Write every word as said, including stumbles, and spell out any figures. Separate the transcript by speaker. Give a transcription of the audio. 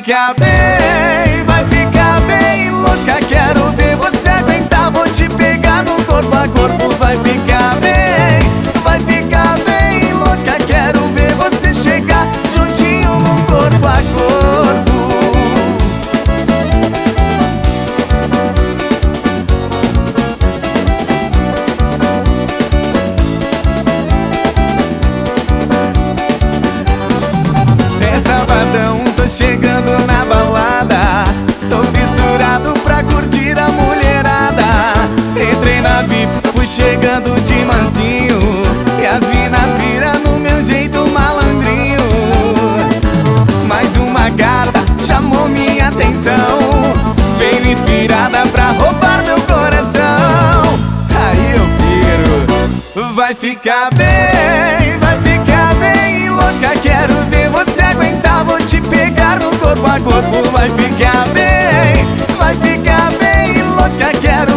Speaker 1: ficar bem, vai ficar bem louca. Quero ver você aguentar, vou te pegar no corpo a corpo. Vai ficar bem, vai ficar bem louca. Quero ver você chegar juntinho no corpo a corpo. É sabadão, tô chegando na balada, tô fissurado pra curtir a mulherada. Entrei na V I P, fui chegando de mansinho, e as mina pira no meu jeito malandrinho. Mais uma gata chamou minha atenção, veio inspirada pra roubar meu coração. Aí eu piro, vai ficar bem, vai ficar bem louca. Quero ver você aguentar, vou te pegar no corpo a corpo. Vai ficar bem, vai ficar bem louca. Quero